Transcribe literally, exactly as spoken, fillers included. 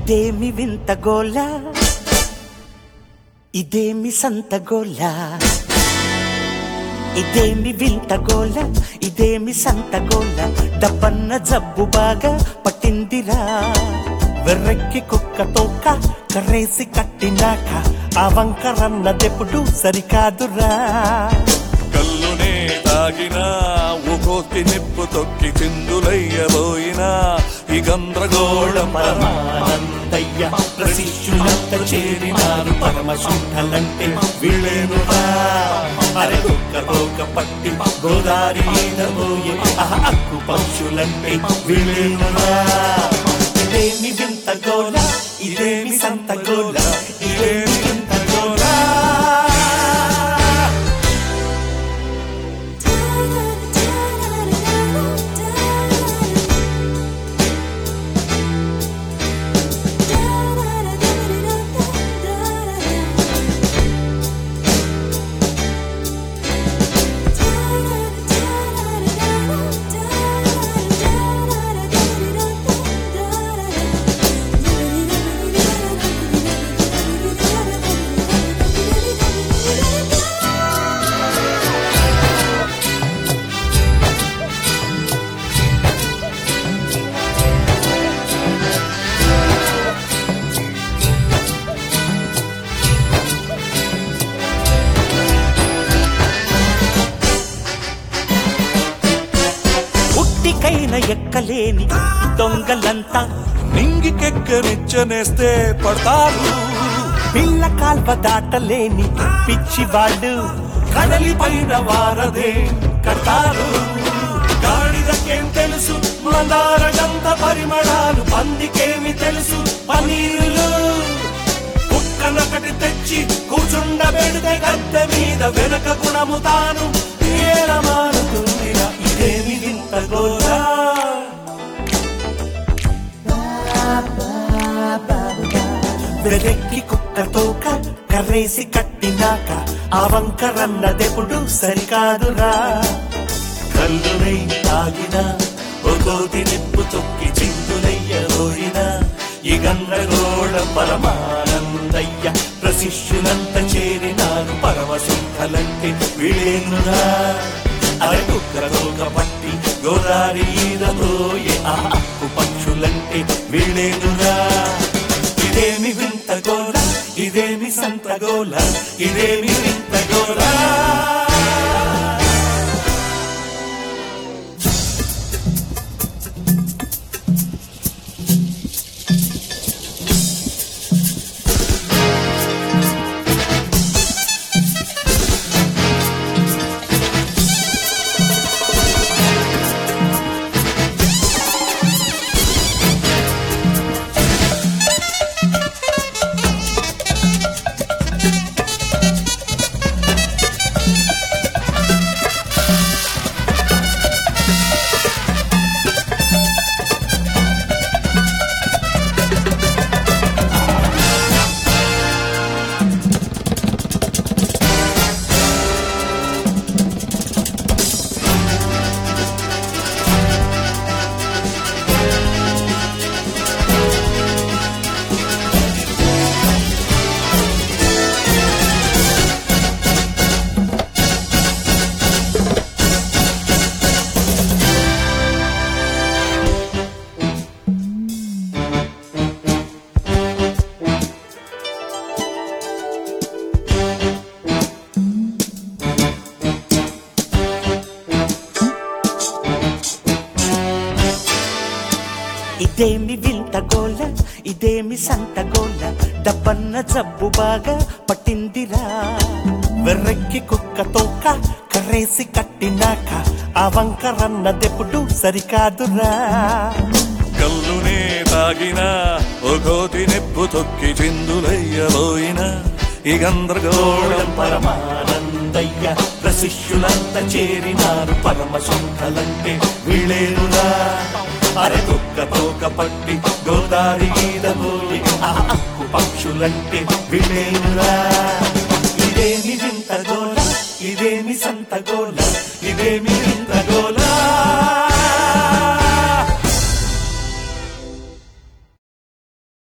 ఇదేమి వింత గోల, ఇదేమి సంత గోల, ఇదేమి వింత గోల, ఇదేమి సంత గోల, డబ్బన్న జబ్బు బాగా పట్టిందిరా. వెర్రెక్కి కుక్క తోక కర్రేసి కట్టినాక ఆ వంకరన్నదెప్పుడు సరికాదురా. కల్లునే తాగినా ఒకోతి నిప్పు తొక్కి చిందులయ్యబోయినా ఈ గంద్రగోళం పరమానందయ్య ప్రశిష్యులంత చేరినారు పరమశుద్ధలంటే వీళ్ళేనురా. అరే కుక్క తోక పట్టి గోదారి ఈదబోయే అక్కు పక్షులంటే వీళ్ళేనురా. ఇదేమి వింత గోల, ఇదేమి సంత గోల, ఇదేమి వింత గోల. కైన ఎక్కలేని దొంగలంతా నింగికెక్కనిచ్చనేస్తే పడతారు. పిల్ల కాల్వ దాటలేని పిచ్చివాళ్ళు కడలి పైన వారదే కడతారు. గాడిదకేం తెలుసు మందార గంధ పరిమళాలు, పందికేమి తెలుసు పనీరులు. కుక్కనొకటి తెచ్చి కూచుండబెడితే గద్దె మీద వెనక గుణము తాను ఎలా మారుతుందిరా. ఇదేమి వింత గోల, వెదెక్కి కుక్క తోక కర్రేసి కట్టినాక ఆ వంకరన్నదెప్పుడు సరికాదురా. కల్లునై తాగినా ఒకోతి నిప్పు తొక్కి చిందులయ్యబోయినా ఈ గందరగోళం పరమానందయ్య ప్రశిష్యులంత చేరినారు పరమశుద్ధలంటే వీళ్ళేనురా. అరే కుక్క తోక పట్టి గోదారి ఈదబోయే ఆ అక్కు పక్షులంటే వీళ్ళేనురా. ఇదేమి వింత గోల, ఇదేమి సంత గోల, ఇదేమి వింత గోల. ఇదేమి వింత గోల, ఇదేమి సంత గోల, డబ్బన్న జబ్బు బాగా పట్టిందిరా. వెర్రెక్కి కుక్క తోక కర్రేసి కట్టినాక ఆ వంకరన్నదెప్పుడు సరికాదురా. కల్లునే తాగినా ఒకోతి నిప్పు తొక్కి చిందులయ్యబోయినా ఈ గందరగోళం పరమానందయ్య ప్రశిష్యులంత చేరినారు పరమశుద్ధలంటే వీళ్ళేనురా. అరే కుక్క తోక పట్టి గోదారి ఈదబోయే ఆ అక్కు పక్షులంటే వీళ్ళేనురా. ఇదేమి వింత గోల, ఇదేమి సంత గోల, ఇదేమి వింత గోల.